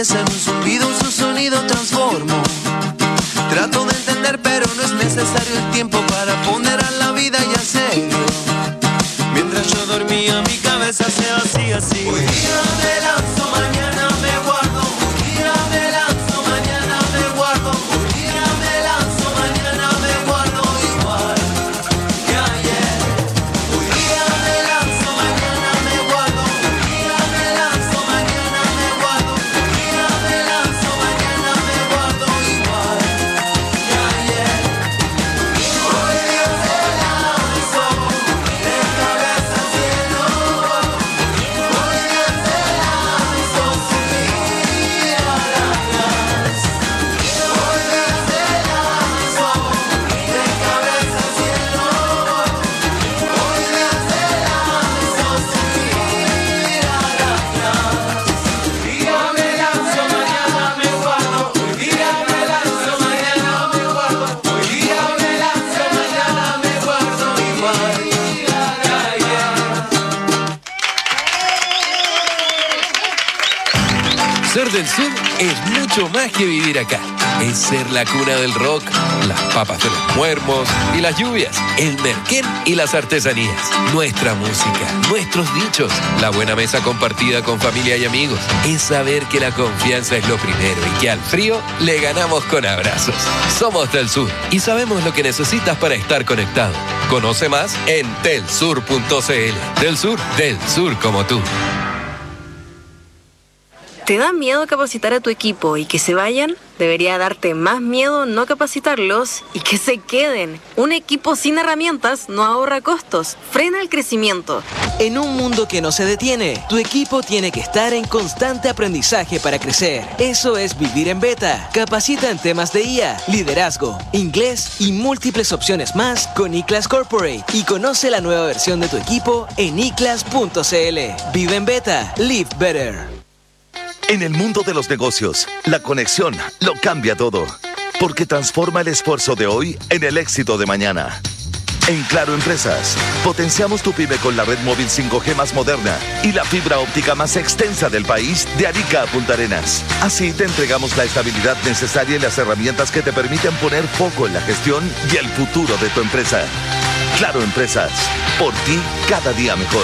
piensa en un zumbido, su sonido transformo. Trato de entender, pero no es necesario el tiempo para ponderar la vida ya serio. Mientras yo dormía, mi cabeza se hacía así. Hoy día me lanzo, mañana me guardo. Hoy día me lanzo, mañana me guardo. Hoy día me lanzo, mañana me guardo igual que ayer. Hoy día me lanzo, mañana me guardo. Hoy día me lanzo, mañana me guardo. Hoy día me lanzo, mañana me guardo igual que ayer. Hoy día me lanzo de cabeza al cielo. Hoy día me lanzo sin mirar atrás. Hoy día me lanzo de cabeza al cielo. Hoy día me lanzo sin mirar atrás. Hoy día me lanzo, mañana me guardo. Hoy día me lanzo, mañana me guardo. Hoy día me lanzo, mañana me guardo igual que ayer. Ser del sur es mucho más que vivir acá. Es ser la cuna del rock, las papas de los muermos y las lluvias, el merquén y las artesanías, nuestra música, nuestros dichos, la buena mesa compartida con familia y amigos. Es saber que la confianza es lo primero y que al frío le ganamos con abrazos. Somos del sur y sabemos lo que necesitas para estar conectado. Conoce más en telsur.cl. Del sur como tú. ¿Te da miedo capacitar a tu equipo y que se vayan? Debería darte más miedo no capacitarlos y que se queden. Un equipo sin herramientas no ahorra costos, frena el crecimiento. En un mundo que no se detiene, tu equipo tiene que estar en constante aprendizaje para crecer. Eso es vivir en Beta. Capacita en temas de IA, liderazgo, inglés y múltiples opciones más con iClass Corporate. Y conoce la nueva versión de tu equipo en iClass.cl. Vive en Beta. Live better. En el mundo de los negocios, la conexión lo cambia todo, porque transforma el esfuerzo de hoy en el éxito de mañana. En Claro Empresas, potenciamos tu pyme con la red móvil 5G más moderna y la fibra óptica más extensa del país de Arica a Punta Arenas. Así te entregamos la estabilidad necesaria y las herramientas que te permiten poner foco en la gestión y el futuro de tu empresa. Claro Empresas, por ti cada día mejor.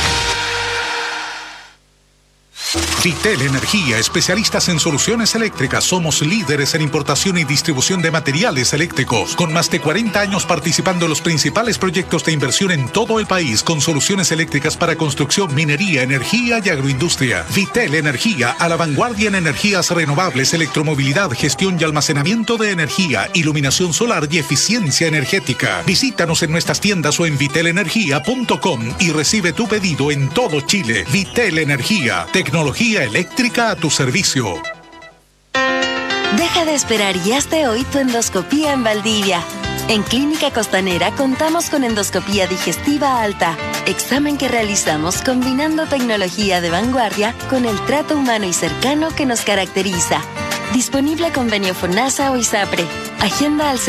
Vitel Energía, especialistas en soluciones eléctricas. Somos líderes en importación y distribución de materiales eléctricos, con más de 40 años participando en los principales proyectos de inversión en todo el país, con soluciones eléctricas para construcción, minería, energía y agroindustria. Vitel Energía, a la vanguardia en energías renovables, electromovilidad, gestión y almacenamiento de energía, iluminación solar y eficiencia energética. Visítanos en nuestras tiendas o en vitelenergia.com y recibe tu pedido en todo Chile. Vitel Energía, tecnología eléctrica a tu servicio. Deja de esperar y hazte hoy tu endoscopía en Valdivia. En Clínica Costanera contamos con endoscopía digestiva alta, examen que realizamos combinando tecnología de vanguardia con el trato humano y cercano que nos caracteriza. Disponible convenio FONASA o ISAPRE. Agenda al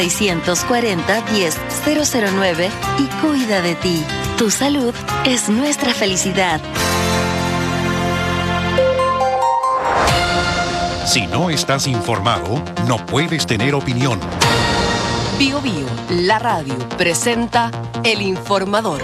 640-10-009 y cuida de ti. Tu salud es nuestra felicidad. Si no estás informado, no puedes tener opinión. Bio Bio, la radio, presenta El Informador.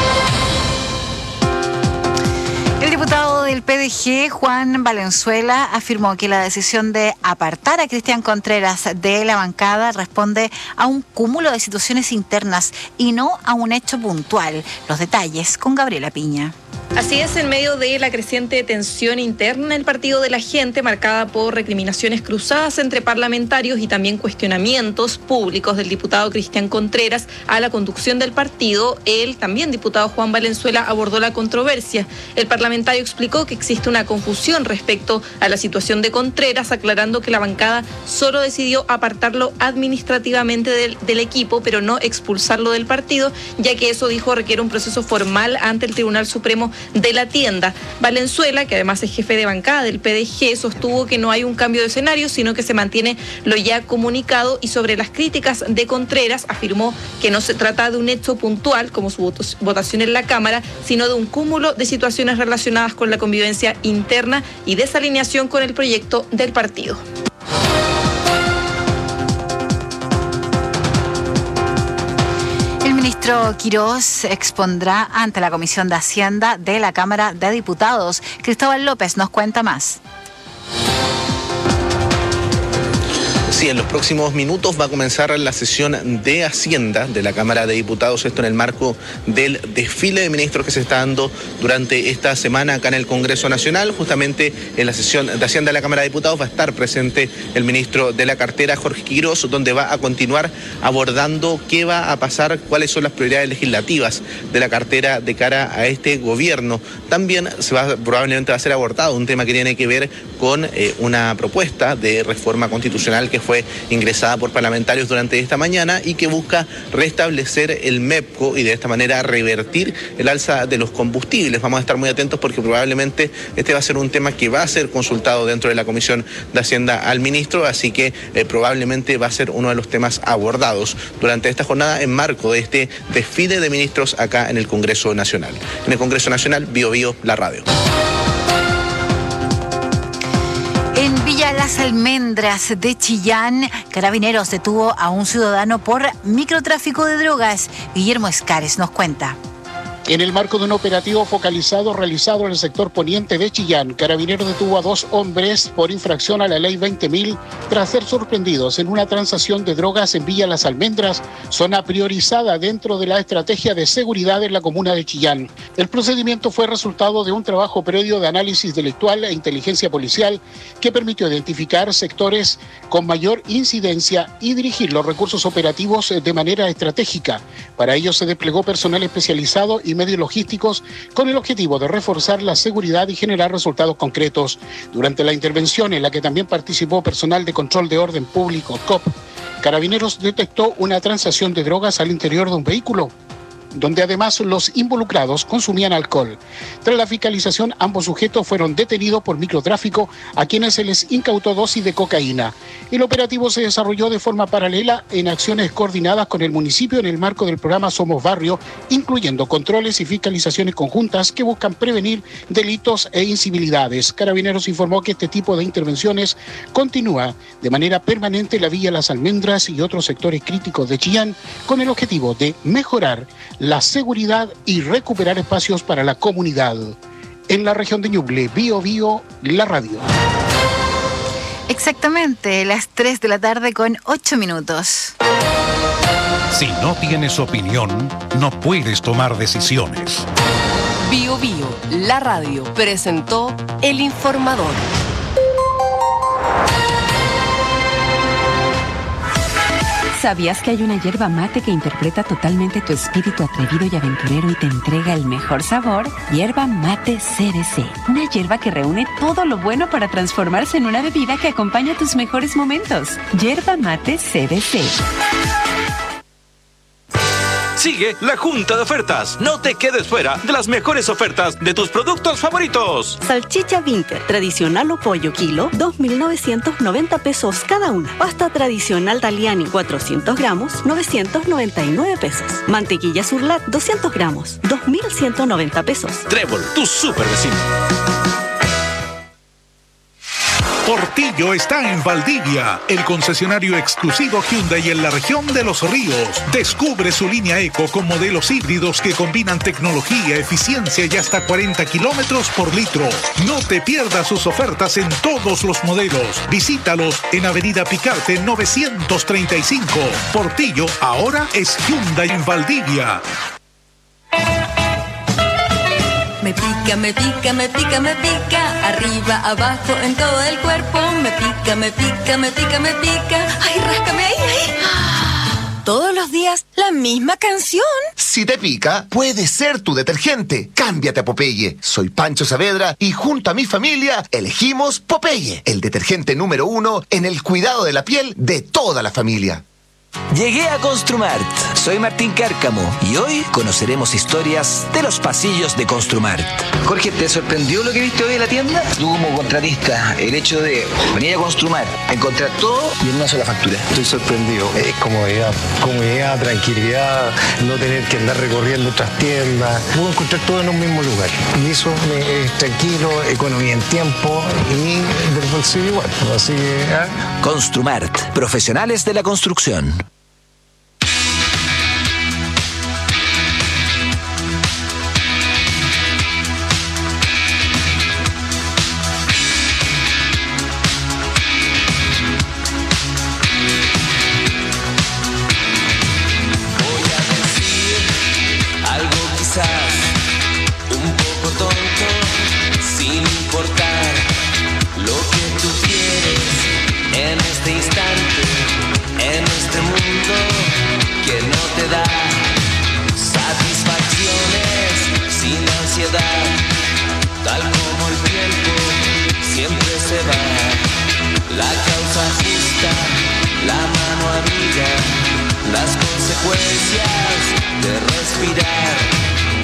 El diputado del PDG, Juan Valenzuela, afirmó que la decisión de apartar a Cristian Contreras de la bancada responde a un cúmulo de situaciones internas y no a un hecho puntual. Los detalles con Gabriela Piña. Así es, en medio de la creciente tensión interna en el Partido de la Gente, marcada por recriminaciones cruzadas entre parlamentarios y también cuestionamientos públicos del diputado Cristian Contreras a la conducción del partido, el también diputado Juan Valenzuela abordó la controversia. El parlamentario explicó que existe una confusión respecto a la situación de Contreras, aclarando que la bancada solo decidió apartarlo administrativamente del equipo, pero no expulsarlo del partido, ya que eso, dijo, requiere un proceso formal ante el Tribunal Supremo de la tienda. Valenzuela, que además es jefe de bancada del PDG, sostuvo que no hay un cambio de escenario, sino que se mantiene lo ya comunicado, y sobre las críticas de Contreras afirmó que no se trata de un hecho puntual como su votación en la Cámara, sino de un cúmulo de situaciones relacionadas con la convivencia interna y desalineación con el proyecto del partido. El ministro Quirós expondrá ante la Comisión de Hacienda de la Cámara de Diputados. Cristóbal López nos cuenta más. Sí, en los próximos minutos va a comenzar la sesión de Hacienda de la Cámara de Diputados, esto en el marco del desfile de ministros que se está dando durante esta semana acá en el Congreso Nacional. Justamente en la sesión de Hacienda de la Cámara de Diputados va a estar presente el ministro de la cartera, Jorge Quirós, donde va a continuar abordando qué va a pasar, cuáles son las prioridades legislativas de la cartera de cara a este gobierno. También probablemente va a ser abordado un tema que tiene que ver con una propuesta de reforma constitucional que fue ingresada por parlamentarios durante esta mañana y que busca restablecer el MEPCO y de esta manera revertir el alza de los combustibles. Vamos a estar muy atentos porque probablemente este va a ser un tema que va a ser consultado dentro de la Comisión de Hacienda al ministro, así que probablemente va a ser uno de los temas abordados durante esta jornada en marco de este desfile de ministros acá en el Congreso Nacional. En el Congreso Nacional, Bio Bio, la radio. En Villa Las Almendras de Chillán, Carabineros detuvo a un ciudadano por microtráfico de drogas. Guillermo Escares nos cuenta. En el marco de un operativo focalizado realizado en el sector poniente de Chillán, Carabineros detuvo a 2 hombres por infracción a la ley 20.000 tras ser sorprendidos en una transacción de drogas en Villa Las Almendras, zona priorizada dentro de la estrategia de seguridad en la comuna de Chillán. El procedimiento fue resultado de un trabajo previo de análisis delictual e inteligencia policial que permitió identificar sectores con mayor incidencia y dirigir los recursos operativos de manera estratégica. Para ello se desplegó personal especializado y medios logísticos con el objetivo de reforzar la seguridad y generar resultados concretos. Durante la intervención, en la que también participó personal de control de orden público, COP, Carabineros detectó una transacción de drogas al interior de un vehículo, donde además los involucrados consumían alcohol. Tras la fiscalización, ambos sujetos fueron detenidos por microtráfico, a quienes se les incautó dosis de cocaína. El operativo se desarrolló de forma paralela en acciones coordinadas con el municipio en el marco del programa Somos Barrio, incluyendo controles y fiscalizaciones conjuntas que buscan prevenir delitos e incivilidades. Carabineros informó que este tipo de intervenciones continúa de manera permanente en la Villa Las Almendras y otros sectores críticos de Chillán, con el objetivo de mejorar la seguridad y recuperar espacios para la comunidad. En la región de Ñuble, Bio Bio, la radio. Exactamente, las 3 de la tarde con 8 minutos. Si no tienes opinión, no puedes tomar decisiones. Bio Bio, la radio, presentó El Informador. ¿Sabías que hay una yerba mate que interpreta totalmente tu espíritu atrevido y aventurero y te entrega el mejor sabor? Yerba Mate CBC. Una yerba que reúne todo lo bueno para transformarse en una bebida que acompaña tus mejores momentos. Yerba Mate CBC. Sigue la Junta de Ofertas. No te quedes fuera de las mejores ofertas de tus productos favoritos. Salchicha Winter, tradicional o pollo kilo, 2.990 pesos cada una. Pasta tradicional Daliani, 400 gramos, 999 pesos. Mantequilla Surlat, 200 gramos, 2.190 pesos. Trébol, tu super vecino. Portillo está en Valdivia, el concesionario exclusivo Hyundai en la región de Los Ríos. Descubre su línea Eco con modelos híbridos que combinan tecnología, eficiencia y hasta 40 kilómetros por litro. No te pierdas sus ofertas en todos los modelos. Visítalos en Avenida Picarte 935. Portillo ahora es Hyundai en Valdivia. Me pica, me pica, me pica, me pica, arriba, abajo, en todo el cuerpo. Me pica, me pica, me pica, me pica. Ay, ráscame ahí, ahí. Todos los días, la misma canción. Si te pica, puede ser tu detergente. Cámbiate a Popeye. Soy Pancho Saavedra y junto a mi familia elegimos Popeye, el detergente número 1 en el cuidado de la piel de toda la familia. Llegué a Construmart. Soy Martín Cárcamo y hoy conoceremos historias de los pasillos de Construmart. Jorge, ¿te sorprendió lo que viste hoy en la tienda? Tú como contratista, el hecho de venir a Construmart, encontrar todo y en una sola factura. Estoy sorprendido. Comodidad, tranquilidad, no tener que andar recorriendo otras tiendas. Puedo encontrar todo en un mismo lugar. Y eso es tranquilo, economía en tiempo y del bolsillo igual. Así que... Construmart, profesionales de la construcción. Un poco tonto, sin importar lo que tú quieres en este instante, en este mundo que no te da satisfacciones, sin ansiedad, tal como el tiempo siempre se va. La causa justa, la mano amiga, las consecuencias de respirar.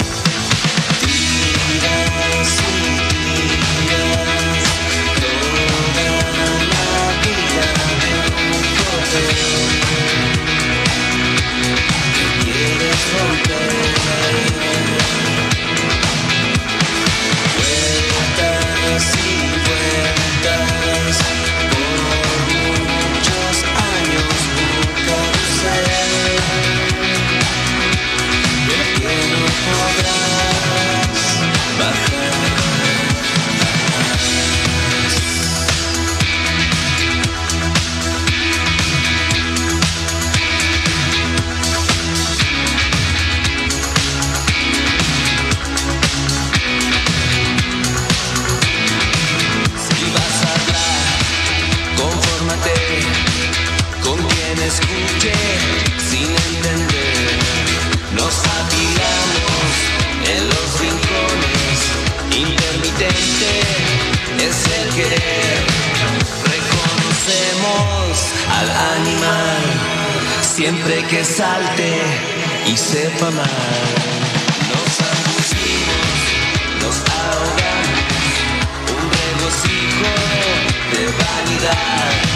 Escuche sin entender, nos atiramos en los rincones, intermitente es el querer, reconocemos al animal, siempre que salte y sepa mal, nos abusivos, nos ahogamos, un regocijo de vanidad.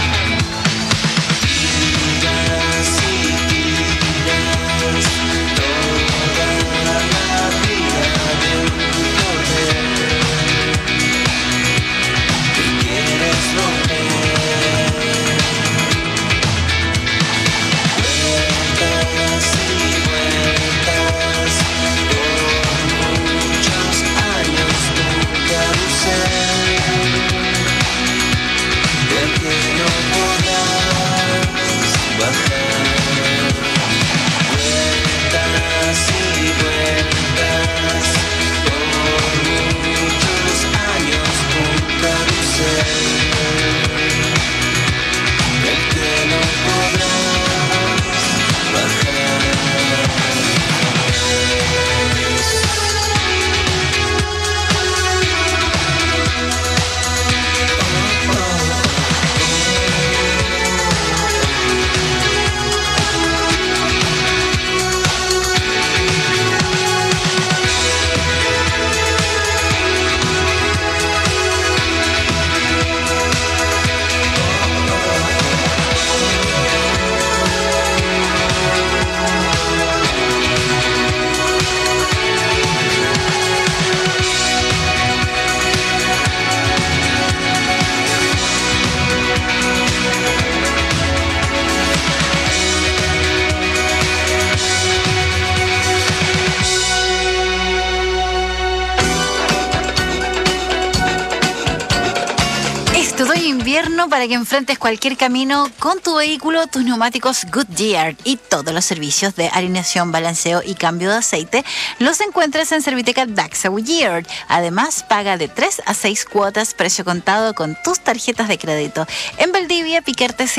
Para que enfrentes cualquier camino con tu vehículo, tus neumáticos Goodyear y todos los servicios de alineación, balanceo y cambio de aceite los encuentras en Serviteca Daxa Goodyear. Además, paga de 3 a 6 cuotas, precio contado con tus tarjetas de crédito. En Valdivia, Piquerte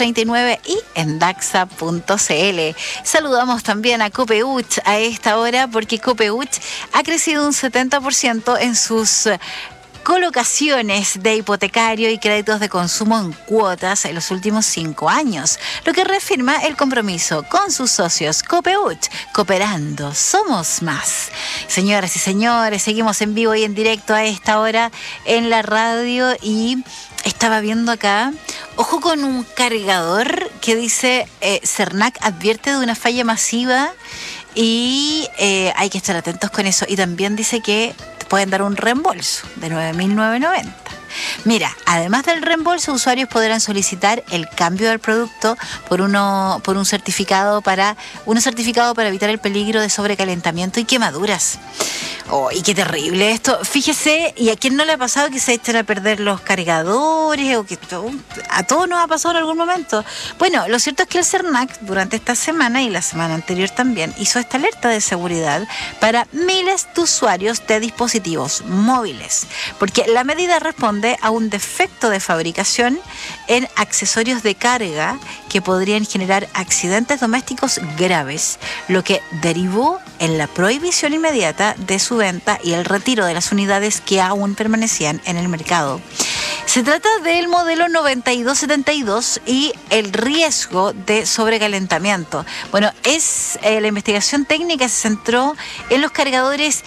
639 y en Daxa.cl. Saludamos también a Copeuch a esta hora porque Copeuch ha crecido un 70% en sus colocaciones de hipotecario y créditos de consumo en cuotas en los últimos 5 años, lo que reafirma el compromiso con sus socios Copeut. Cooperando, somos más. Señoras y señores, seguimos en vivo y en directo a esta hora en la radio y estaba viendo acá, ojo con un cargador que dice Cernac advierte de una falla masiva y hay que estar atentos con eso. Y también dice que te pueden dar un reembolso de 9.990. Mira, además del reembolso, usuarios podrán solicitar el cambio del producto por un certificado para evitar el peligro de sobrecalentamiento y quemaduras. Oh, y qué terrible esto. Fíjese, ¿y a quién no le ha pasado que se echen a perder los cargadores? O que a todos nos ha pasado en algún momento. Bueno, lo cierto es que el Cernac durante esta semana y la semana anterior también hizo esta alerta de seguridad para miles de usuarios de dispositivos móviles, porque la medida responde a un defecto de fabricación en accesorios de carga que podrían generar accidentes domésticos graves, lo que derivó en la prohibición inmediata de su venta y el retiro de las unidades que aún permanecían en el mercado. Se trata del modelo 9272 y el riesgo de sobrecalentamiento. Bueno, la investigación técnica se centró en los cargadores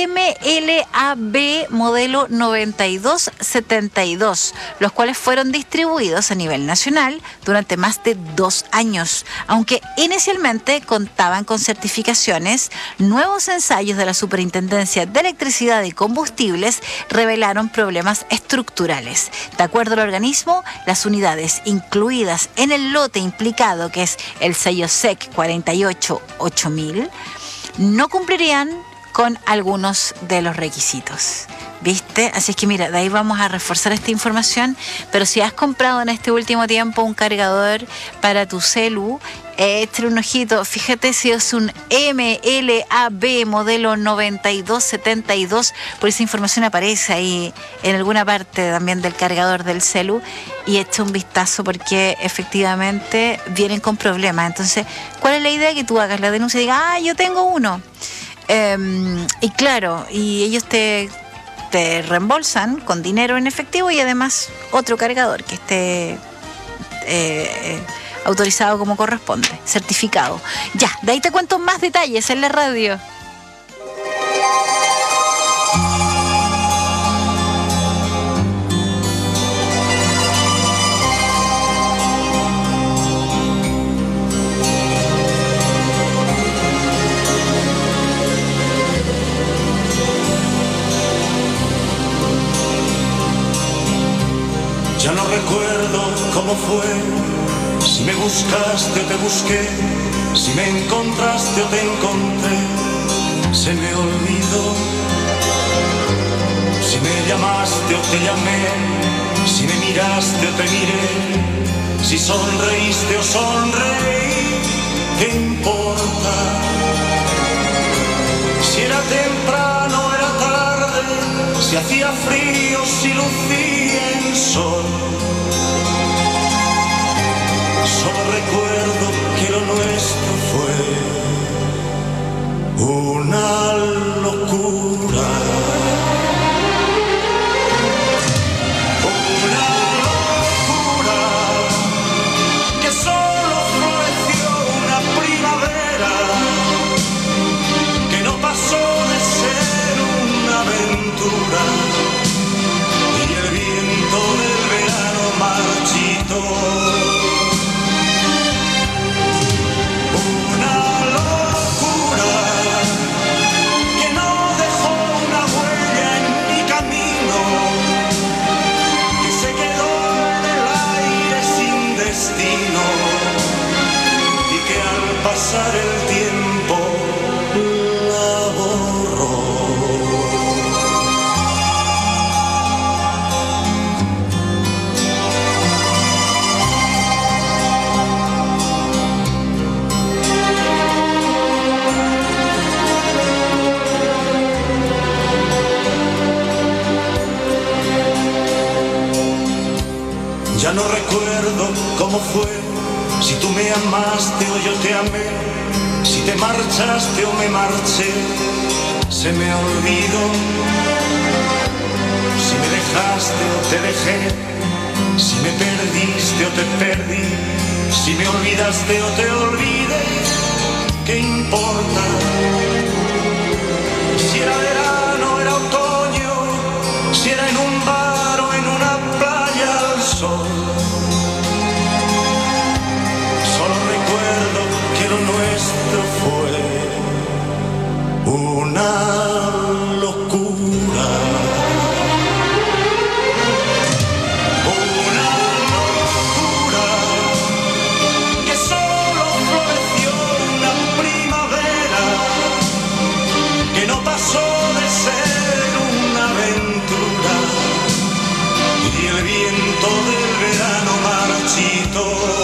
MLAB modelo 9272, los cuales fueron distribuidos a nivel nacional durante más de 2 años. Aunque inicialmente contaban con certificaciones, nuevos ensayos de la Superintendencia de Electricidad y Combustibles revelaron problemas estructurales. De acuerdo al organismo, las unidades incluidas en el lote implicado, que es el sello SEC 488000, no cumplirían con algunos de los requisitos. ¿Viste? Así es que mira, de ahí vamos a reforzar esta información, pero si has comprado en este último tiempo un cargador para tu celu, échale un ojito. Fíjate si es un MLAB modelo 9272, por esa información aparece ahí en alguna parte también del cargador del celu, y echa un vistazo porque efectivamente vienen con problemas. Entonces, ¿cuál es la idea? Que tú hagas la denuncia y digas, yo tengo uno. Y claro, y ellos te reembolsan con dinero en efectivo y además otro cargador que esté autorizado como corresponde, certificado. Ya, de ahí te cuento más detalles en la radio. Ya no recuerdo cómo fue, si me buscaste o te busqué, si me encontraste o te encontré, se me olvidó. Si me llamaste o te llamé, si me miraste o te miré, si sonreíste o sonreí, ¿qué importa? Si era temprano o era tarde, si hacía frío, si lucía el sol. Solo recuerdo que lo nuestro fue una locura. Una locura que solo floreció una primavera, que no pasó de ser una aventura, y el viento del verano marchito. Pasar el tiempo la borró. Ya no recuerdo cómo fue, si tú me amaste o yo te amé, si te marchaste o me marché, se me olvidó. Si me dejaste o te dejé, si me perdiste o te perdí, si me olvidaste o te olvidé, ¿qué importa? Si era verano, era otoño, si era en un bar o en una playa al sol. Solo recuerdo que lo nuestro fue una locura. Una locura que solo floreció una primavera, que no pasó de ser una aventura, y el viento del verano marchito.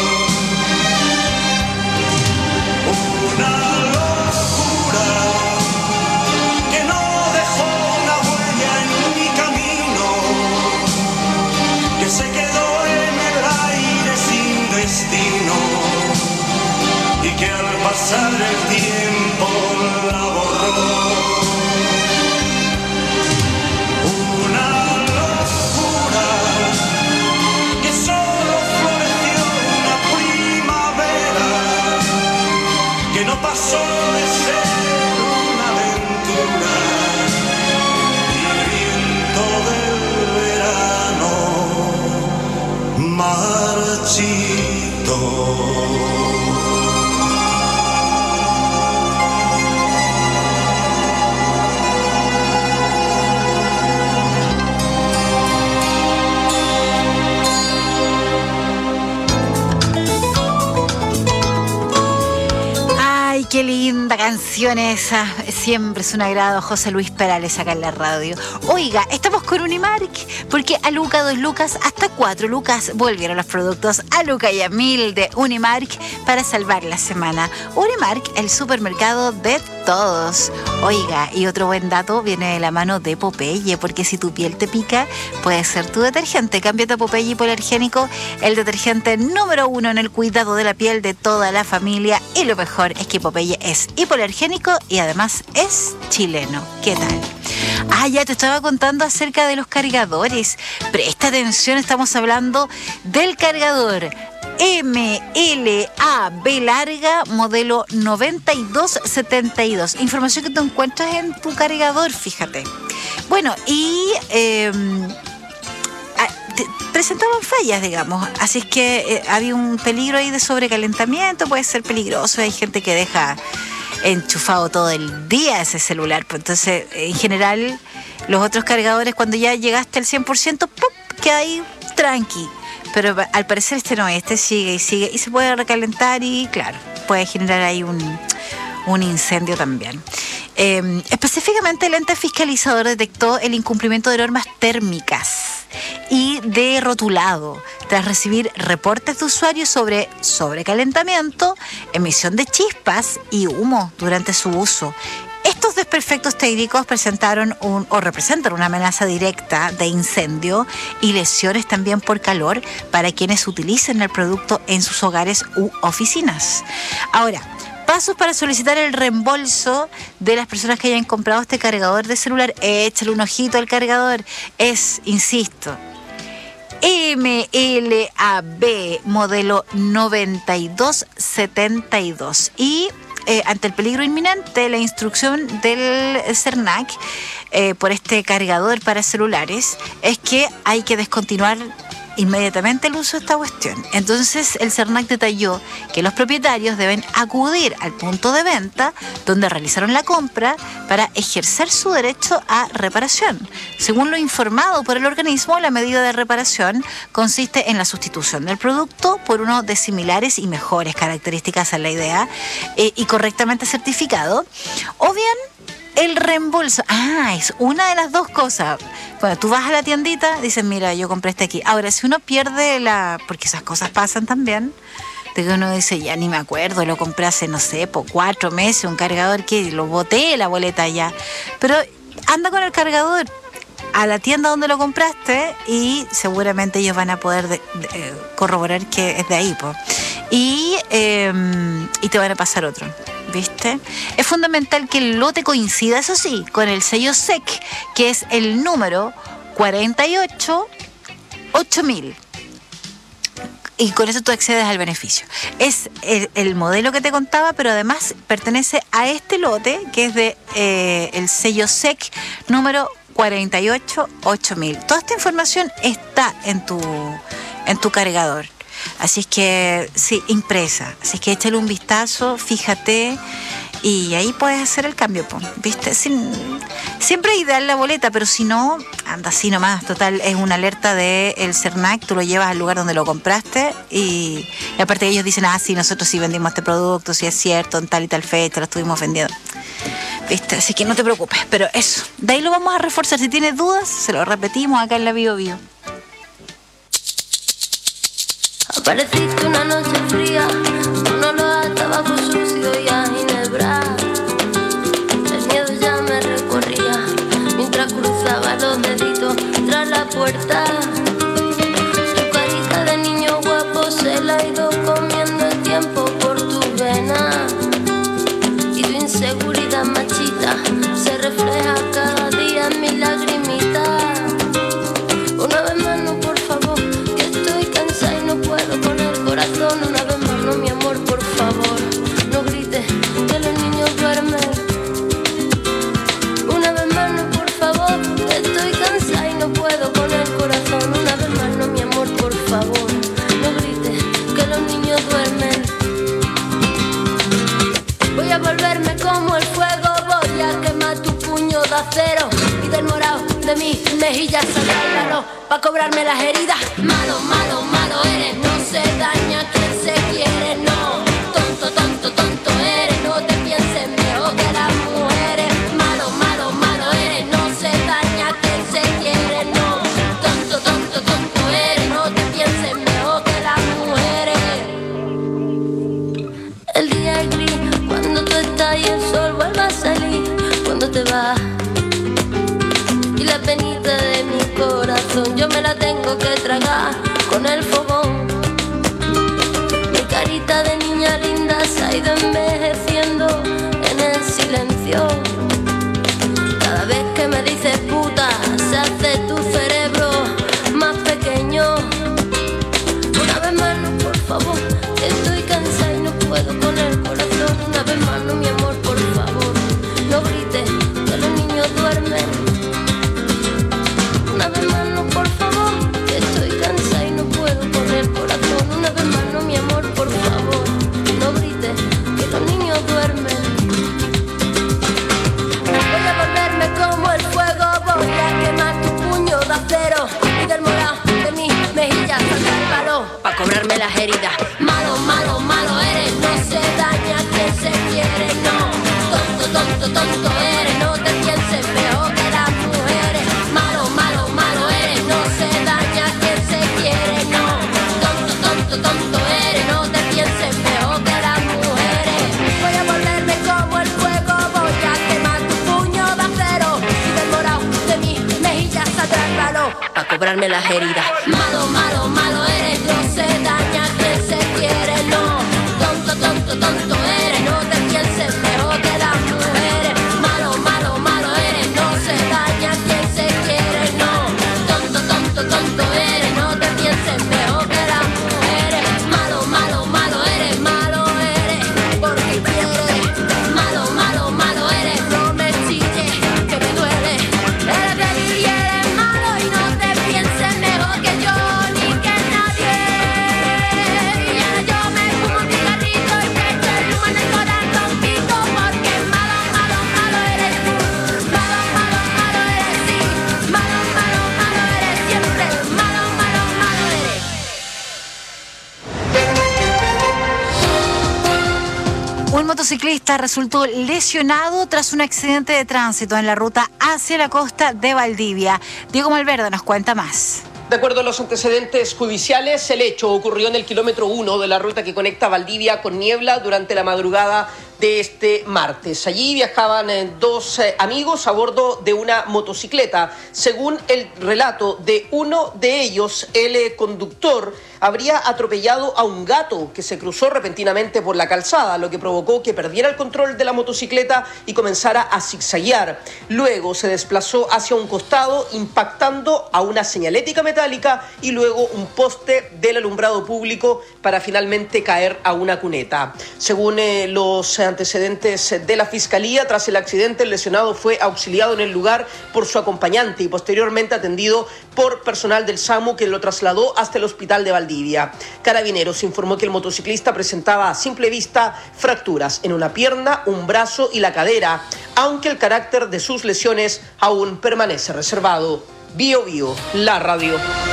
Una locura que no dejó una huella en mi camino, que se quedó en el aire sin destino, y que al pasar el tiempo la borró. Una locura que solo floreció una primavera, que no pasó de ser una aventura, y el viento del verano marchito. Ay, qué linda canción esa. Siempre es un agrado, José Luis Perales, acá en la radio. Oiga, estamos con Unimark, porque a Luca, 2 lucas, hasta 4 lucas volvieron los productos a Luca y a 1000 de Unimark para salvar la semana. Unimark, el supermercado de todos. Oiga, y otro buen dato viene de la mano de Popeye, porque si tu piel te pica, puede ser tu detergente. Cámbiate a Popeye Hipoalergénico, el detergente número 1 en el cuidado de la piel de toda la familia. Y lo mejor es que Popeye es hipoalergénico y además es chileno. ¿Qué tal? Ah, ya te estaba contando acerca de los cargadores. Presta atención, estamos hablando del cargador MLAB larga, modelo 9272. Información que tú encuentras en tu cargador, fíjate. Bueno, y presentaban fallas, digamos. Así es que había un peligro ahí de sobrecalentamiento, puede ser peligroso. Hay gente que deja enchufado todo el día ese celular. Pues entonces, en general, los otros cargadores, cuando ya llegaste al 100%, ¡pum!, queda ahí tranqui. Pero al parecer este no, este sigue y sigue, y se puede recalentar y, claro, puede generar ahí un incendio también. Específicamente, el ente fiscalizador detectó el incumplimiento de normas térmicas y de rotulado tras recibir reportes de usuarios sobre sobrecalentamiento, emisión de chispas y humo durante su uso. Estos desperfectos técnicos representan una amenaza directa de incendio y lesiones también por calor para quienes utilicen el producto en sus hogares u oficinas. Ahora, pasos para solicitar el reembolso de las personas que hayan comprado este cargador de celular. Échale un ojito al cargador. Es, insisto, MLAB, modelo 9272. Y ante el peligro inminente, la instrucción del CERNAC por este cargador para celulares es que hay que descontinuar inmediatamente el uso de esta cuestión. Entonces, el CERNAC detalló que los propietarios deben acudir al punto de venta donde realizaron la compra para ejercer su derecho a reparación. Según lo informado por el organismo, la medida de reparación consiste en la sustitución del producto por uno de similares y mejores características a la idea y correctamente certificado, o bien el reembolso. Es una de las dos cosas. Cuando tú vas a la tiendita, dices, mira, yo compré este aquí. Ahora, si uno pierde porque esas cosas pasan también, de que uno dice, ya ni me acuerdo, lo compré hace, no sé, por 4 meses, un cargador que lo boté la boleta ya. Pero anda con el cargador a la tienda donde lo compraste y seguramente ellos van a poder corroborar que es de ahí, po. Y te van a pasar otro, ¿viste? Es fundamental que el lote coincida, eso sí, con el sello SEC, que es el número 48.000. Y con eso tú accedes al beneficio. Es el modelo que te contaba, pero además pertenece a este lote que es de el sello SEC número 48.000. Toda esta información está en tu cargador. Así es que, sí, impresa. Así es que échale un vistazo, fíjate, y ahí puedes hacer el cambio, ¿viste? Siempre es ideal la boleta, pero si no, anda así nomás. Total, es una alerta del CERNAC, tú lo llevas al lugar donde lo compraste y aparte ellos dicen, sí, nosotros sí vendimos este producto, sí es cierto, en tal y tal fecha lo estuvimos vendiendo. ¿Viste? Así que no te preocupes, pero eso, de ahí lo vamos a reforzar. Si tienes dudas, se lo repetimos acá en la Bio Bio. Apareciste una noche fría, con olor a tabaco sucio y a ginebra. El miedo ya me recorría mientras cruzaba los deditos tras la puerta. Tu carita de niño guapo se la ha ido comiendo el tiempo por tu vena. Y tu inseguridad machita se refleja cada día en mi lagrimita. Una vez más no, por favor, que estoy cansada y no puedo con el corazón. Una vez más no, mi amor, por favor, no grites que los niños duermen. Una vez más no, por favor, que estoy cansada y no puedo con el corazón. Una vez más no, mi amor, por favor, no grites que los niños duermen. Voy a volverme como el fuego, voy a quemar tu puño de acero y del morado de mis mejillas sacarlo pa' cobrarme las heridas. Malo, malo, malo eres, no se daña quien se quiere, no. Tonto, tonto, tonto eres, no te pienses mejor que las mujeres. Malo, malo, malo eres, no se daña quien se quiere, no. Tonto, tonto, tonto eres, no te pienses mejor que las mujeres. El día es gris cuando tú estás y el sol vuelve a salir cuando te vas. Y la penita de mi corazón yo me la tengo que tragar con el fogón. Mi carita de niña linda se ha ido envejeciendo en el silencio. Cada vez que me dices puta se hace tu cerebro más pequeño. Una vez más no, por favor, que estoy cansada y no puedo con el corazón. Una vez más no, mi amor, por favor, no grites que los niños duermen. Una vez más no, por favor, que estoy cansada y no puedo con el corazón. Una vez más no, mi amor, por favor, no grites que los niños duermen. Voy a volverme como el fuego, voy a quemar tu puño de acero y del morado de mis mejillas sacármelo pa' cobrarme las heridas. Malo, malo, malo eres, no se daña quien se quiere, no. Tonto, tonto, tonto eres, no te pienses mejor que las mujeres. Malo, malo, malo eres, no se daña quien se quiere, no. Tonto, tonto, tonto eres, no te pienses mejor que las mujeres. Voy a volverme como el fuego, voy a quemar tu puño de acero y del morado de mis mejillas sacármelo pa' cobrarme las heridas. Malo, malo, malo eres, no se daña quien se quiere, no. Tonto, tonto, tonto eres, no te pienses mejor que las mujeres. Malo, malo, malo eres, no se daña quien se quiere, no. Tonto, tonto, tonto eres, no te pienses mejor que las mujeres. Malo, malo, malo eres, porque quieres. Malo, malo, malo eres, no me chilles, que me duele. Eres débil y eres malo y no te pienses mejor que yo ni que nadie. Y ahora yo me fumo un cigarrito y te echo el humo en el corazoncito, porque malo, malo, malo eres tú. Malo, malo, malo eres sí. Malo, malo, malo eres siempre. Malo, malo, malo eres. Un motociclista resultó lesionado tras un accidente de tránsito en la ruta hacia la costa de Valdivia. Diego Malverde nos cuenta más. De acuerdo a los antecedentes judiciales, el hecho ocurrió en el kilómetro 1 de la ruta que conecta Valdivia con Niebla durante la madrugada de este martes. Allí viajaban dos amigos a bordo de una motocicleta. Según el relato de uno de ellos, el conductor habría atropellado a un gato que se cruzó repentinamente por la calzada, lo que provocó que perdiera el control de la motocicleta y comenzara a zigzaguear. Luego se desplazó hacia un costado, impactando a una señalética metálica y luego un poste del alumbrado público para finalmente caer a una cuneta. Según los antecedentes de la Fiscalía, tras el accidente, el lesionado fue auxiliado en el lugar por su acompañante y posteriormente atendido por personal del SAMU, que lo trasladó hasta el hospital de Valdivia. Carabineros informó que el motociclista presentaba a simple vista fracturas en una pierna, un brazo y la cadera, aunque el carácter de sus lesiones aún permanece reservado. Bio Bio, la radio.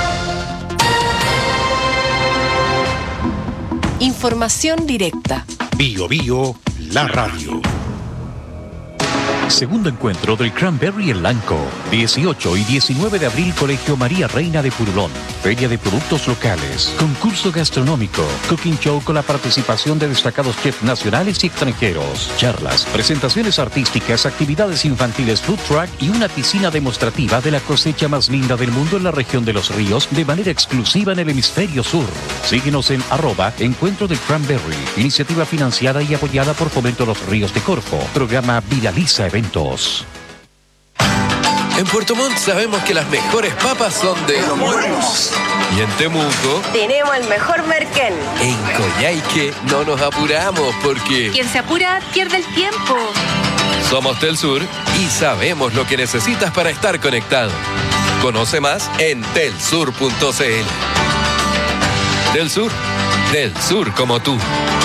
Información directa. Bio Bio, la radio. Segundo encuentro del Cranberry en Lanco. 18 y 19 de abril, Colegio María Reina de Purulón. Feria de productos locales. Concurso gastronómico. Cooking show con la participación de destacados chefs nacionales y extranjeros. Charlas, presentaciones artísticas, actividades infantiles, food truck y una piscina demostrativa de la cosecha más linda del mundo en la región de Los Ríos, de manera exclusiva en el hemisferio sur. Síguenos en @Encuentro del Cranberry. Iniciativa financiada y apoyada por Fomento Los Ríos de Corfo. Programa Viraliza Eventos. En Puerto Montt sabemos que las mejores papas son de Los Buenos. Y en Temuco tenemos el mejor merquén. En Coyhaique no nos apuramos porque Quien se apura pierde el tiempo. somos Telsur y sabemos lo que necesitas para estar conectado. Conoce más en telsur.cl. Telsur, del sur como tú.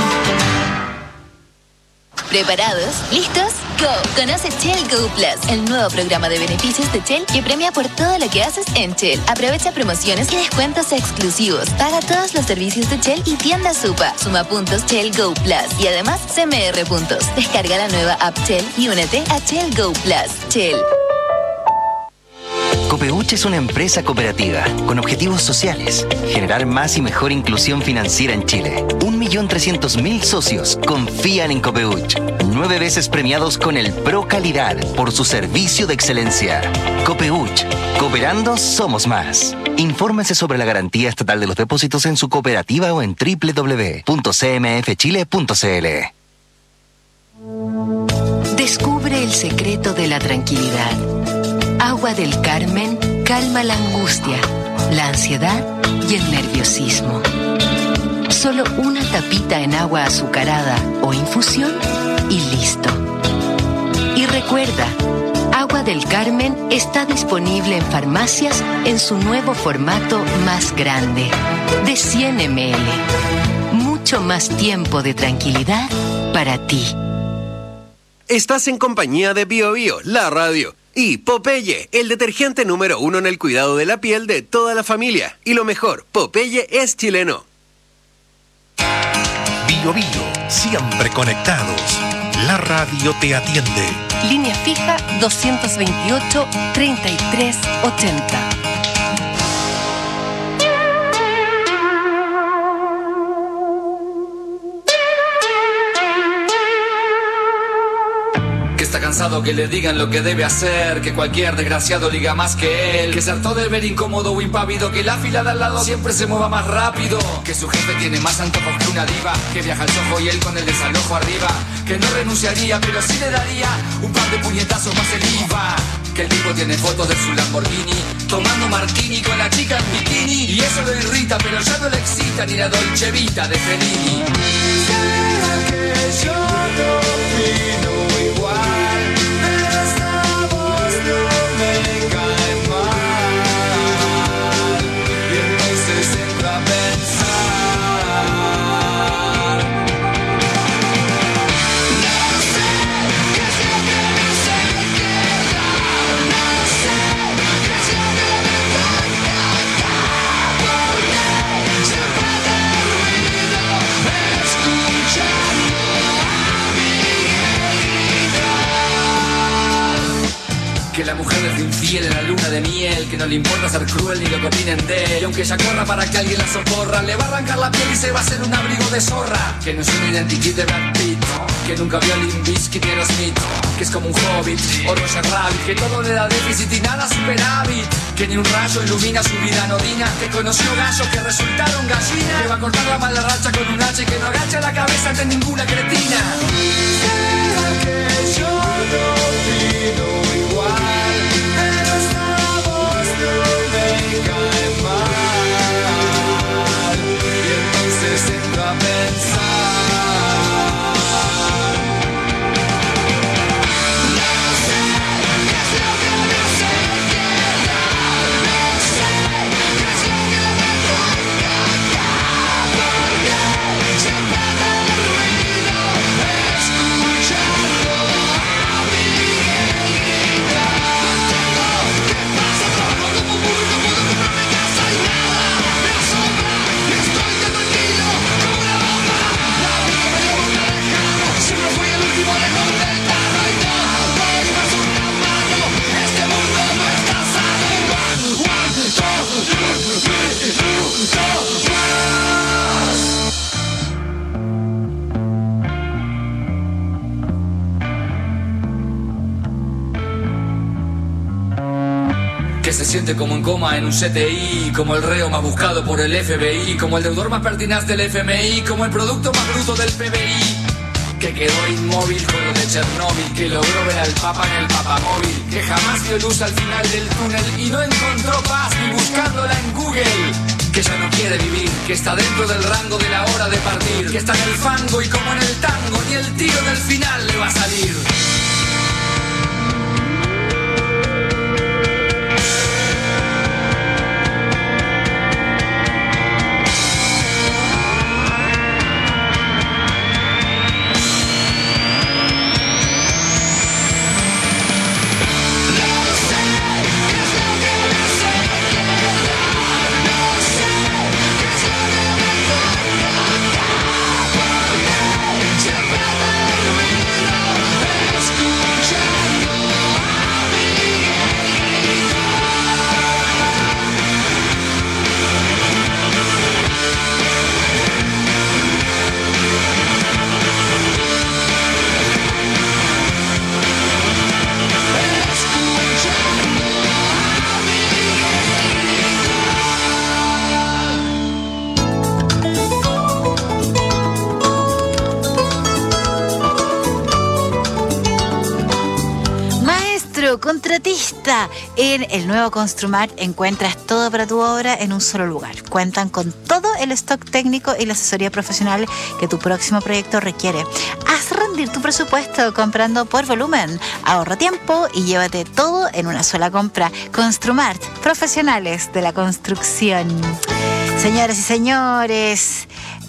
¿Preparados? ¿Listos? ¡Go! Conoce Shell Go Plus, el nuevo programa de beneficios de Shell que premia por todo lo que haces en Shell. Aprovecha promociones y descuentos exclusivos. Paga todos los servicios de Shell y tienda Supa. Suma puntos Shell Go Plus y además CMR puntos. Descarga la nueva app Shell y únete a Shell Go Plus. Shell. Copeuch es una empresa cooperativa con objetivos sociales, generar más y mejor inclusión financiera en Chile. 1.300.000 socios confían en Copeuch. 9 veces premiados con el Pro Calidad por su servicio de excelencia. Copeuch, cooperando somos más. Infórmense sobre la garantía estatal de los depósitos en su cooperativa o en www.cmfchile.cl. Descubre el secreto de la tranquilidad. Agua del Carmen calma la angustia, la ansiedad y el nerviosismo. Solo una tapita en agua azucarada o infusión y listo. Y recuerda, Agua del Carmen está disponible en farmacias en su nuevo formato más grande, de 100 ml. Mucho más tiempo de tranquilidad para ti. Estás en compañía de Bio Bio, la radio. Y Popeye, el detergente número 1 en el cuidado de la piel de toda la familia. Y lo mejor, Popeye es chileno. Bio Bio, siempre conectados. La radio te atiende. Línea fija 228-3380. Está cansado que le digan lo que debe hacer, que cualquier desgraciado diga más que él, que se hartó de ver incómodo o impávido, que la fila de al lado siempre se mueva más rápido, que su jefe tiene más antojos que una diva, que viaja al sojo y él con el desalojo arriba, que no renunciaría pero sí le daría un par de puñetazos más el IVA, que el tipo tiene fotos de su Lamborghini tomando martini con la chica en bikini, y eso lo irrita pero ya no le excita ni la Dolce Vita de Fellini. Será que yo no opino igual. Que la mujer es infiel en la luna de miel, que no le importa ser cruel ni lo que opinen de él, y aunque ella corra para que alguien la socorra, le va a arrancar la piel y se va a hacer un abrigo de zorra, que no es un identikit de Brad Pitt, que nunca vio a Limp Bizkit ni Aerosmith, que es como un hobbit o Roger Rabbit, que todo le da déficit y nada superávit, que ni un rayo ilumina su vida anodina, que conoció gallos que resultaron gallinas, que va a cortar la mala racha con un hacha y que no agacha la cabeza ante ninguna cretina. Será que yo no opino igual, pero esta voz no me cae mal, y entonces entro a pensar. Que se siente como en coma en un CTI, como el reo más buscado por el FBI, como el deudor más pertinaz del FMI, como el producto más bruto del PBI, que quedó inmóvil con lo de Chernóbil, que logró ver al Papa en el papamóvil, que jamás vio luz al final del túnel y no encontró paz ni buscándola en Google, que ya no quiere vivir, que está dentro del rango de la hora de partir, que está en el fango y como en el tango ni el tiro del final le va a salir. Contratista. En el nuevo Construmart encuentras todo para tu obra en un solo lugar. Cuentan con todo el stock técnico y la asesoría profesional que tu próximo proyecto requiere. Haz rendir tu presupuesto comprando por volumen. Ahorra tiempo y llévate todo en una sola compra. Construmart, profesionales de la construcción. Señoras y señores,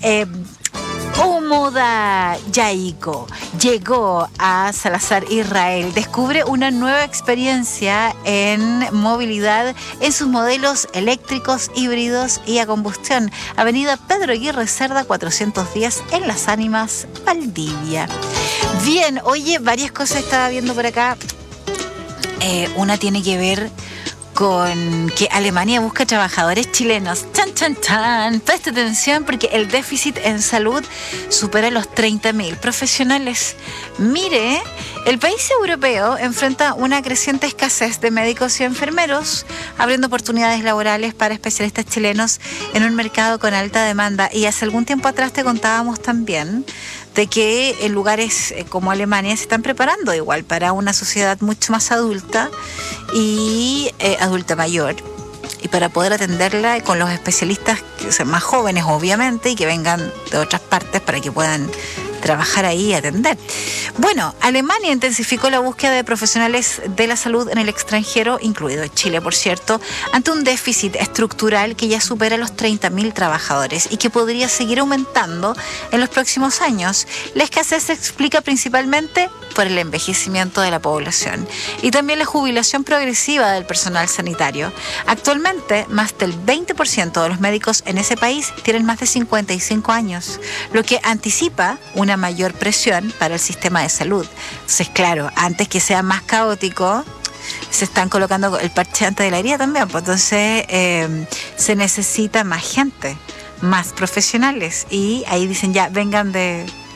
Umuda Yaiko llegó a Salazar, Israel. Descubre una nueva experiencia en movilidad en sus modelos eléctricos, híbridos y a combustión. Avenida Pedro Aguirre Cerda 410 en Las Ánimas, Valdivia. Bien, oye, varias cosas estaba viendo por acá. Una tiene que ver con que Alemania busca trabajadores chilenos. ¡Chan, chan, chan! Preste atención porque el déficit en salud supera los 30.000 profesionales. Mire, el país europeo enfrenta una creciente escasez de médicos y enfermeros, abriendo oportunidades laborales para especialistas chilenos en un mercado con alta demanda. Y hace algún tiempo atrás te contábamos también de que en lugares como Alemania se están preparando igual para una sociedad mucho más adulta y adulta mayor, y para poder atenderla con los especialistas que sean más jóvenes obviamente y que vengan de otras partes para que puedan trabajar ahí y atender. Bueno, Alemania intensificó la búsqueda de profesionales de la salud en el extranjero, incluido Chile, por cierto, ante un déficit estructural que ya supera los 30.000 trabajadores y que podría seguir aumentando en los próximos años. La escasez se explica principalmente por el envejecimiento de la población y también la jubilación progresiva del personal sanitario. Actualmente, más del 20% de los médicos en ese país tienen más de 55 años, lo que anticipa una mayor presión para el sistema de salud. Entonces, claro, antes que sea más caótico, se están colocando el parche antes de la herida también, pues entonces se necesita más gente, más profesionales, y ahí dicen ya, vengan de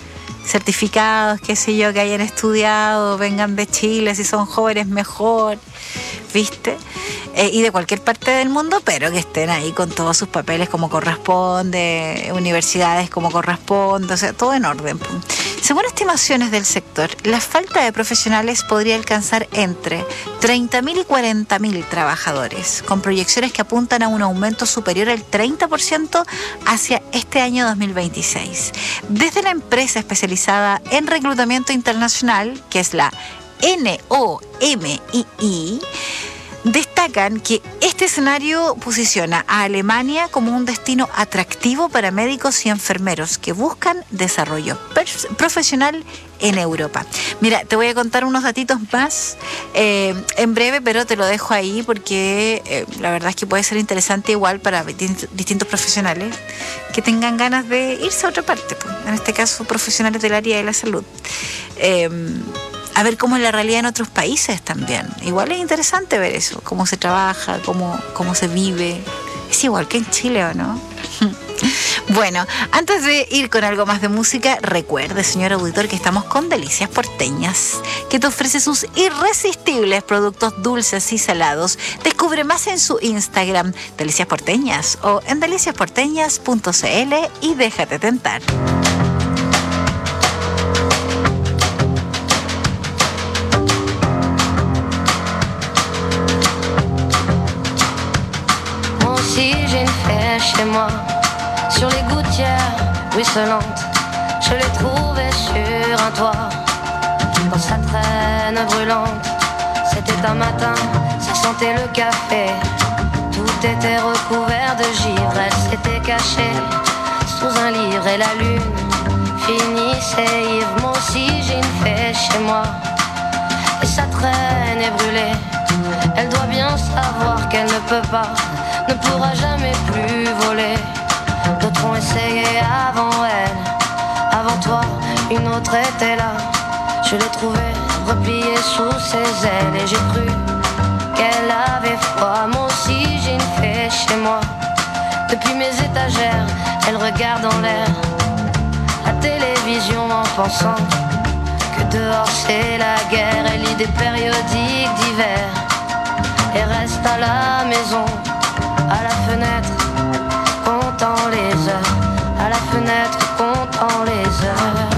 certificados, qué sé yo, que hayan estudiado, vengan de Chile, si son jóvenes mejor, ¿viste? Y de cualquier parte del mundo, pero que estén ahí con todos sus papeles como corresponde, universidades como corresponde, o sea, todo en orden. Según estimaciones del sector, la falta de profesionales podría alcanzar entre 30.000 y 40.000 trabajadores, con proyecciones que apuntan a un aumento superior al 30% hacia este año 2026. Desde la empresa especializada en reclutamiento internacional, que es la NOMII, destacan que este escenario posiciona a Alemania como un destino atractivo para médicos y enfermeros que buscan desarrollo profesional en Europa. Mira, te voy a contar unos datitos más en breve, pero te lo dejo ahí porque la verdad es que puede ser interesante igual para distintos profesionales que tengan ganas de irse a otra parte, en este caso profesionales del área de la salud. A ver cómo es la realidad en otros países también. Igual es interesante ver eso, cómo se trabaja, cómo se vive. Es igual que en Chile, ¿o no? Bueno, antes de ir con algo más de música, recuerde, señor auditor, que estamos con Delicias Porteñas, que te ofrece sus irresistibles productos dulces y salados. Descubre más en su Instagram, Delicias Porteñas, o en deliciasporteñas.cl y déjate tentar. Chez moi, sur les gouttières ruisselantes, je l'ai trouvé sur un toit, dans sa traîne brûlante. C'était un matin, ça sentait le café, tout était recouvert de givre. Elle s'était cachée sous un livre et la lune finissait ivre. Moi aussi j'ai une fée chez moi, et sa traîne est brûlée. Elle doit bien savoir qu'elle ne peut pas, ne pourra jamais plus voler. D'autres ont essayé avant elle, avant toi, une autre était là. Je l'ai trouvée repliée sous ses ailes et j'ai cru qu'elle avait froid. Moi aussi j'ai une fée chez moi, depuis mes étagères, elle regarde en l'air la télévision en pensant que dehors c'est la guerre. Elle lit des périodiques d'hiver et reste à la maison, à la fenêtre, comptant les heures, à la fenêtre, comptant les heures.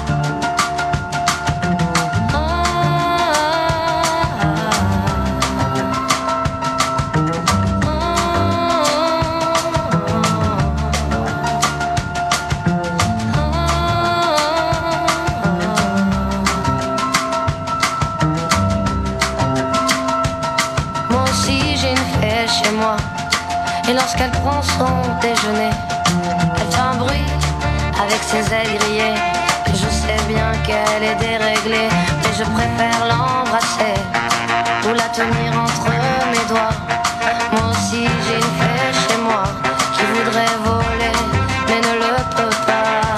Et lorsqu'elle prend son déjeuner, elle fait un bruit avec ses ailes grillées. Et je sais bien qu'elle est déréglée, mais je préfère l'embrasser ou la tenir entre mes doigts. Moi aussi j'ai une fée chez moi qui voudrait voler, mais ne le peut pas.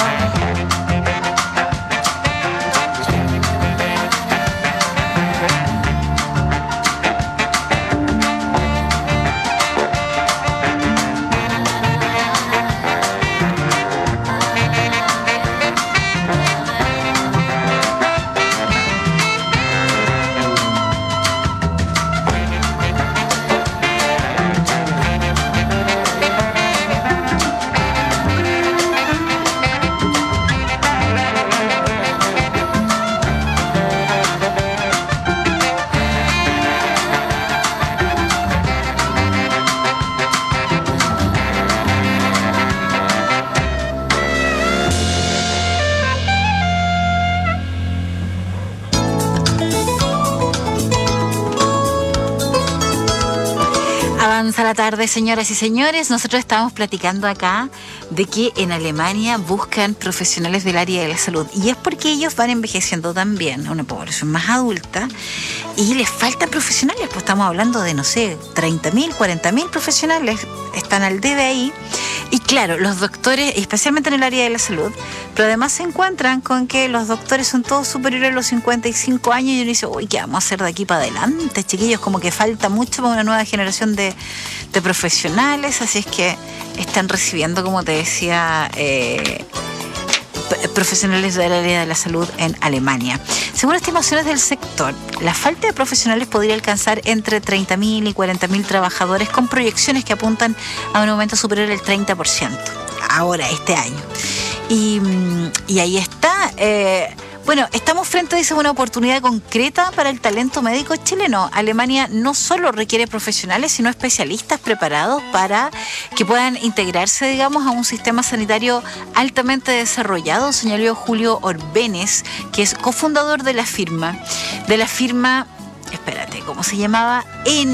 Avanza la tarde, señoras y señores. Nosotros estábamos platicando acá de que en Alemania buscan profesionales del área de la salud. Y es porque ellos van envejeciendo también, una población más adulta, y les faltan profesionales. Pues estamos hablando de, no sé, 30.000, 40.000 profesionales están al debe ahí. Y claro, los doctores, especialmente en el área de la salud, pero además se encuentran con que los doctores son todos superiores a los 55 años y uno dice, uy, ¿qué vamos a hacer de aquí para adelante, chiquillos? Como que falta mucho para una nueva generación de profesionales, así es que están recibiendo, como te decía, profesionales del área de la salud en Alemania. Según estimaciones del sector, la falta de profesionales podría alcanzar entre 30.000 y 40.000 trabajadores, con proyecciones que apuntan a un aumento superior al 30% ahora, este año. Y ahí está. Bueno, estamos frente a una oportunidad concreta para el talento médico chileno. Alemania no solo requiere profesionales, sino especialistas preparados para que puedan integrarse, digamos, a un sistema sanitario altamente desarrollado, señaló Julio Orbenes, que es cofundador de la firma, espérate, ¿cómo se llamaba?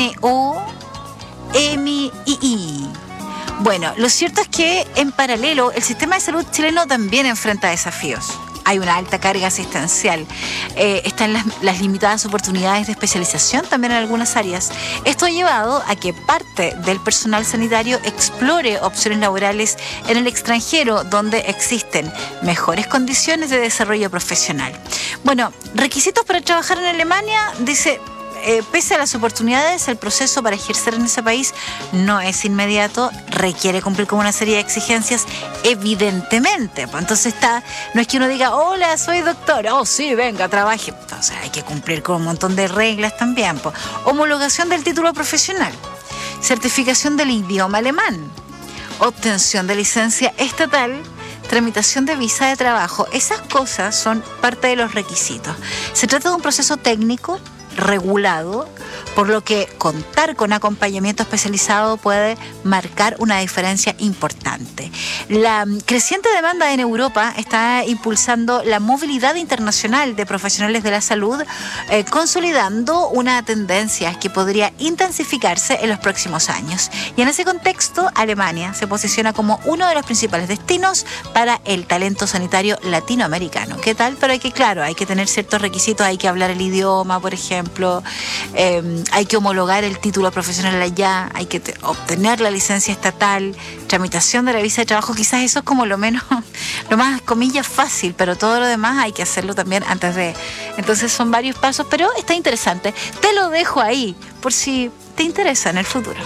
NOMII. Bueno, lo cierto es que en paralelo el sistema de salud chileno también enfrenta desafíos. Hay una alta carga asistencial, están las limitadas oportunidades de especialización también en algunas áreas. Esto ha llevado a que parte del personal sanitario explore opciones laborales en el extranjero, donde existen mejores condiciones de desarrollo profesional. Bueno, requisitos para trabajar en Alemania, dice... pese a las oportunidades, el proceso para ejercer en ese país no es inmediato, requiere cumplir con una serie de exigencias, evidentemente. Entonces no es que uno diga, hola, soy doctor, oh sí, venga, trabaje. Entonces hay que cumplir con un montón de reglas también. Homologación del título profesional, certificación del idioma alemán, obtención de licencia estatal, tramitación de visa de trabajo. Esas cosas son parte de los requisitos. Se trata de un proceso técnico regulado, por lo que contar con acompañamiento especializado puede marcar una diferencia importante. La creciente demanda en Europa está impulsando la movilidad internacional de profesionales de la salud, consolidando una tendencia que podría intensificarse en los próximos años. Y en ese contexto, Alemania se posiciona como uno de los principales destinos para el talento sanitario latinoamericano. ¿Qué tal? Pero hay que tener ciertos requisitos, hay que hablar el idioma, por ejemplo, hay que homologar el título profesional allá, hay que obtener la licencia estatal, tramitación de la visa de trabajo. Quizás eso es como lo más, comillas, fácil, pero todo lo demás hay que hacerlo también antes de. Entonces son varios pasos, pero está interesante. Te lo dejo ahí por si te interesa en el futuro.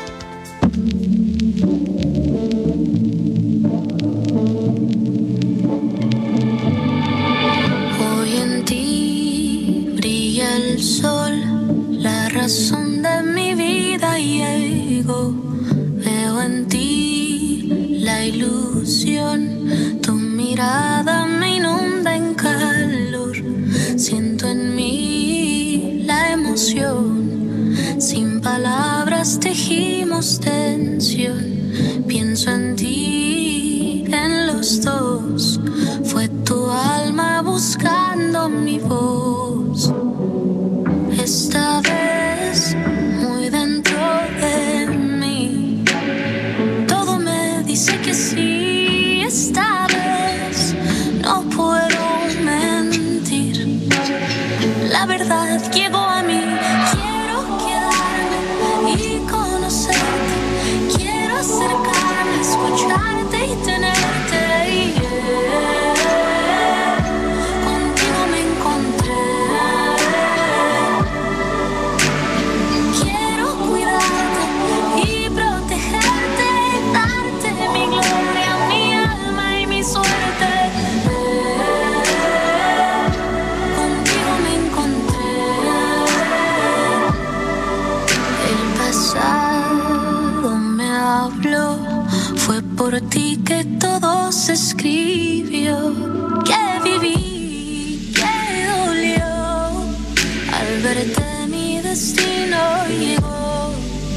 Hoy en ti brilla el sol, la razón de mi vida llego. Veo en ti la ilusión, tu mirada me inunda en calor. Siento en mí la emoción, sin palabras tejimos tensión. Pienso en ti, en los dos, fue tu alma buscando mi voz. Esta vez, muy dentro de mí, todo me dice que sí. Esta vez, no puedo mentir, la verdad llegó a mí. Quiero quedarme y conocerte, quiero acercarme, escucharte y tenerte. Contigo me encontré. Fue por ti que todo se escribió, que viví, que dolió. Al verte mi destino llegó.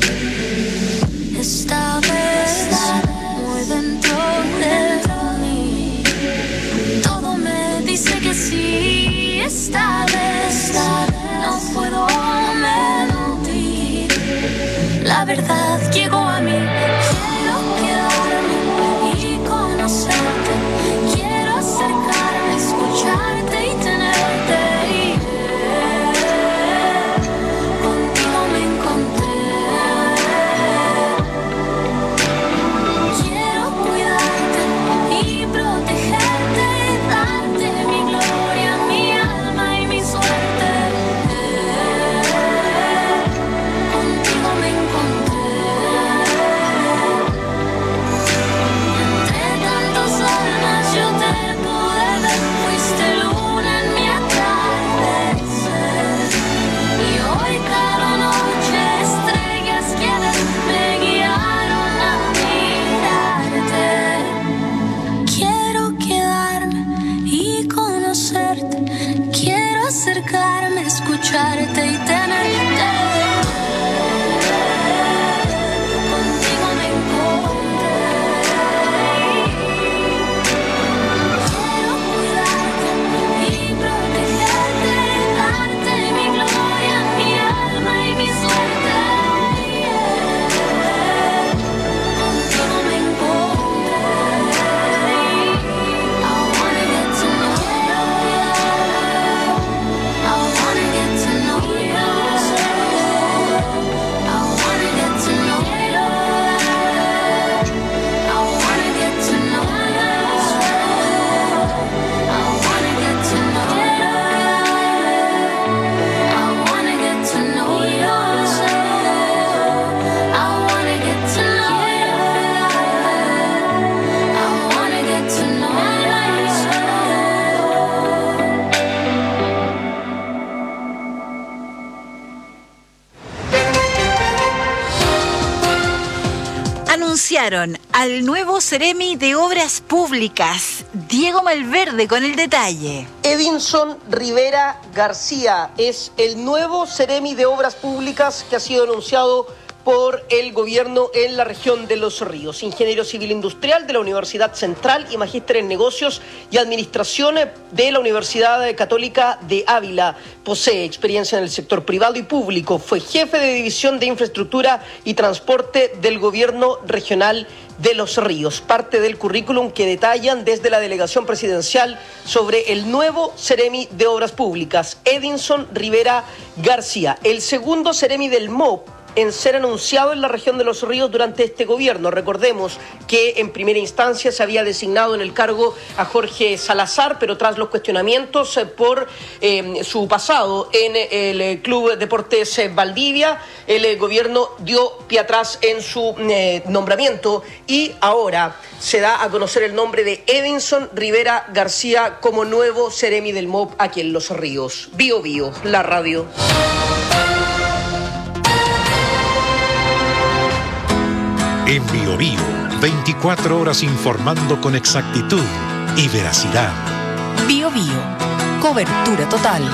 Esta vez, muy dentro de mí, todo me dice que sí. Esta vez, no puedo mentir, la verdad llegó a mí. Quiero quedarme y conocerte, quiero acercarme, escucharte y tenerte. Contigo me encontré. Quiero cuidarte y protegerte, darte mi gloria, mi alma y mi suerte. Contigo me encontré. Anunciaron al nuevo Ceremi de Obras Públicas, Diego Malverde, con el detalle. Edinson Rivera García es el nuevo Ceremi de Obras Públicas que ha sido anunciado por el gobierno en la región de Los Ríos. Ingeniero civil industrial de la Universidad Central y magíster en negocios y administración de la Universidad Católica de Ávila. Posee experiencia en el sector privado y público. Fue jefe de división de infraestructura y transporte del gobierno regional de Los Ríos. Parte del currículum que detallan desde la delegación presidencial sobre el nuevo Ceremi de Obras Públicas, Edinson Rivera García, el segundo Ceremi del MOP en ser anunciado en la región de Los Ríos durante este gobierno. Recordemos que en primera instancia se había designado en el cargo a Jorge Salazar, pero tras los cuestionamientos por su pasado en el Club Deportes Valdivia, el gobierno dio pie atrás en su nombramiento y ahora se da a conocer el nombre de Edinson Rivera García como nuevo Ceremi del MOP aquí en Los Ríos. Bio Bio, la radio. En Bio Bio, 24 horas informando con exactitud y veracidad. Bio Bio, cobertura total.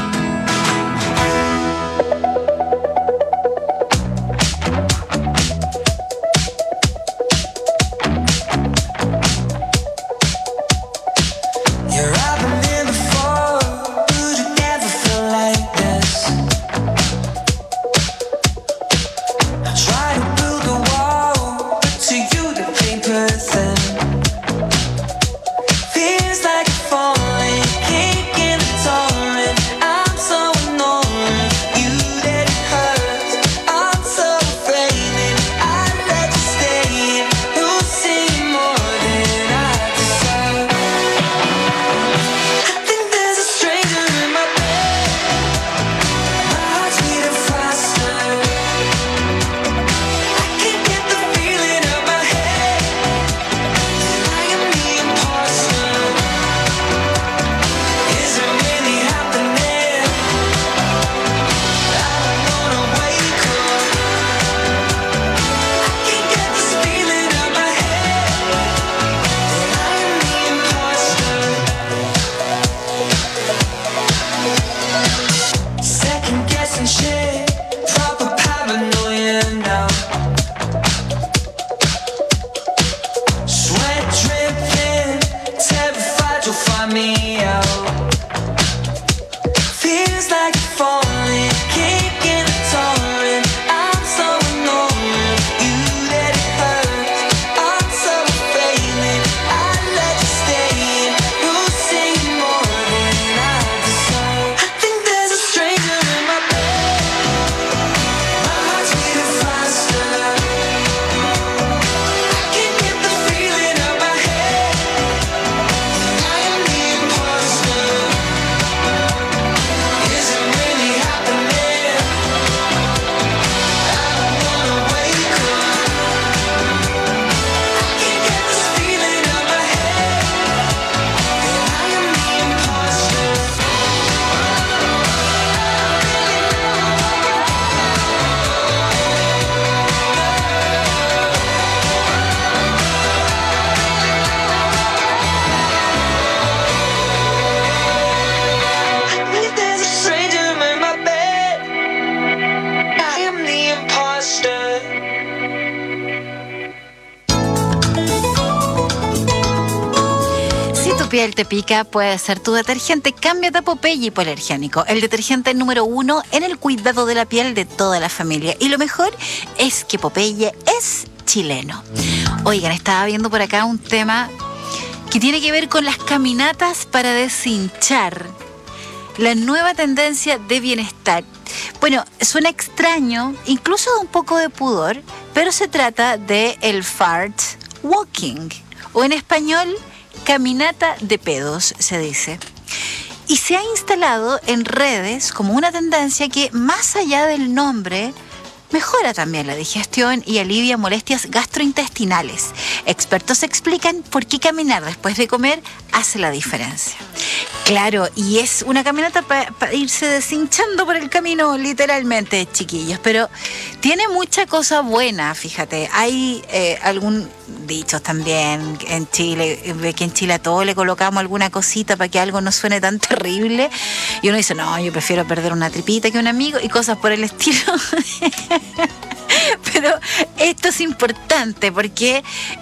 piel te pica, puede ser tu detergente. Cámbiate a Popeye Hipoalergénico, el detergente número 1 en el cuidado de la piel de toda la familia. Y lo mejor es que Popeye es chileno. Oigan, estaba viendo por acá un tema que tiene que ver con las caminatas para deshinchar. La nueva tendencia de bienestar. Bueno, suena extraño, incluso da un poco de pudor, pero se trata de el fart walking, o en español, caminata de pedos, se dice. Y se ha instalado en redes como una tendencia que, más allá del nombre, mejora también la digestión y alivia molestias gastrointestinales. Expertos explican por qué caminar después de comer hace la diferencia. Claro, y es una caminata para irse deshinchando por el camino, literalmente, chiquillos. Pero tiene mucha cosa buena, fíjate. Hay algún dichos también en Chile, que en Chile a todos le colocamos alguna cosita para que algo no suene tan terrible. Y uno dice, no, yo prefiero perder una tripita que un amigo y cosas por el estilo. Pero esto es importante porque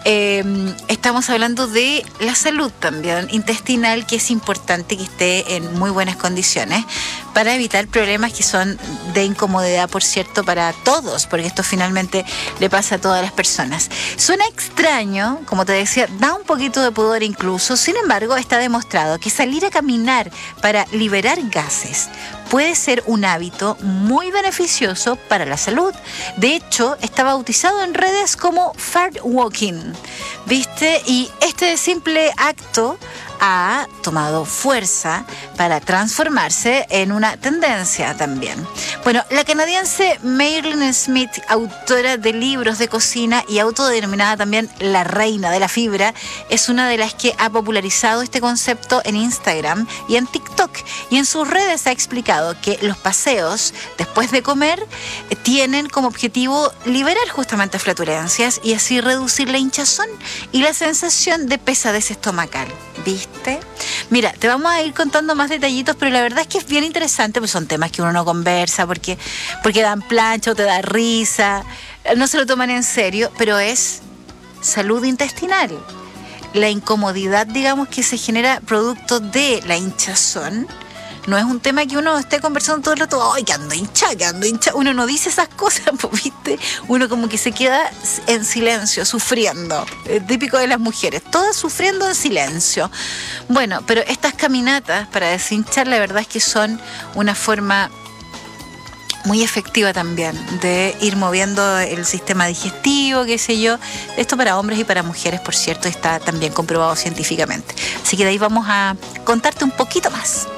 estamos hablando de la salud también intestinal, que es importante que esté en muy buenas condiciones para evitar problemas que son de incomodidad, por cierto, para todos, porque esto finalmente le pasa a todas las personas. Suena extraño, como te decía, da un poquito de pudor incluso, sin embargo está demostrado que salir a caminar para liberar gases puede ser un hábito muy beneficioso para la salud. De hecho, está bautizado en redes como fart walking, ¿viste? Y este simple acto ha tomado fuerza para transformarse en una tendencia también. Bueno, la canadiense Marilyn Smith, autora de libros de cocina y autodenominada también la reina de la fibra, es una de las que ha popularizado este concepto en Instagram y en TikTok. Y en sus redes ha explicado que los paseos después de comer tienen como objetivo liberar justamente flatulencias y así reducir la hinchazón y la sensación de pesadez estomacal. ¿Viste? Mira, te vamos a ir contando más detallitos, pero la verdad es que es bien interesante, pues son temas que uno no conversa porque dan plancha o te da risa, no se lo toman en serio, pero es salud intestinal. La incomodidad, digamos, que se genera producto de la hinchazón, no es un tema que uno esté conversando todo el rato, ¡ay, que ando hincha! Uno no dice esas cosas, ¿viste? Uno como que se queda en silencio, sufriendo. Típico de las mujeres, todas sufriendo en silencio. Bueno, pero estas caminatas para deshinchar, la verdad es que son una forma muy efectiva también de ir moviendo el sistema digestivo, qué sé yo. Esto para hombres y para mujeres, por cierto, está también comprobado científicamente. Así que de ahí vamos a contarte un poquito más.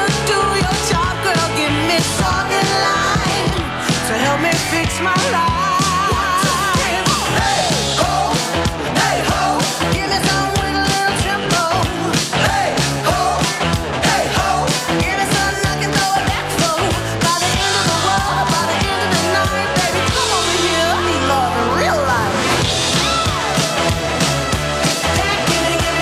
My life.